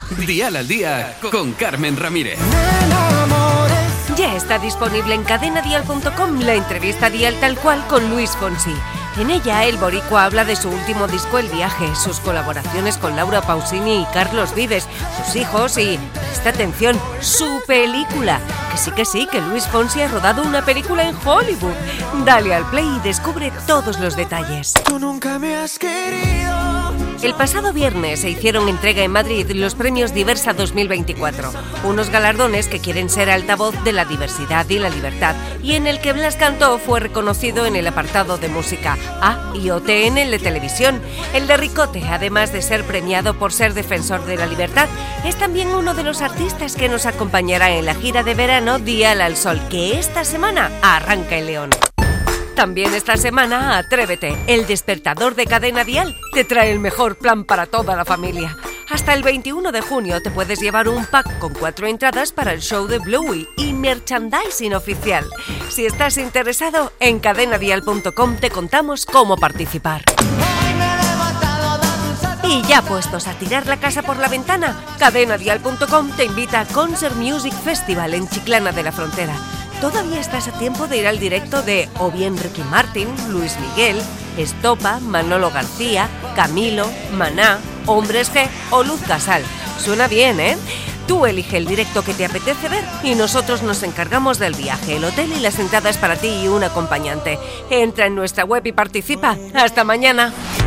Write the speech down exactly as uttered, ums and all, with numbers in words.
Dial al Día con Carmen Ramírez. Ya está disponible en cadena dial punto com la entrevista Dial tal cual con Luis Fonsi. En ella, el boricua habla de su último disco El Viaje, sus colaboraciones con Laura Pausini y Carlos Vives, sus hijos y, presta atención, su película. Que sí, que sí, que Luis Fonsi ha rodado una película en Hollywood. Dale al play y descubre todos los detalles. Tú nunca me has querido. El pasado viernes se hicieron entrega en Madrid los premios Diversa dos mil veinticuatro, unos galardones que quieren ser altavoz de la diversidad y la libertad, y en el que Blas Cantó fue reconocido en el apartado de música A y O T en el de televisión. El de Ricote, además de ser premiado por ser defensor de la libertad, es también uno de los artistas que nos acompañará en la gira de verano Dial al Sol, que esta semana arranca en León. También esta semana, Atrévete, el despertador de Cadena Dial, te trae el mejor plan para toda la familia. Hasta el veintiuno de junio te puedes llevar un pack con cuatro entradas para el show de Bluey y merchandising oficial. Si estás interesado, en cadena dial punto com te contamos cómo participar. Y ya puestos a tirar la casa por la ventana, cadena dial punto com te invita a Concert Music Festival en Chiclana de la Frontera. Todavía estás a tiempo de ir al directo de o bien Ricky Martin, Luis Miguel, Estopa, Manolo García, Camilo, Maná, Hombres G o Luz Casal. Suena bien, ¿eh? Tú elige el directo que te apetece ver y nosotros nos encargamos del viaje, el hotel y las entradas para ti y un acompañante. Entra en nuestra web y participa. ¡Hasta mañana!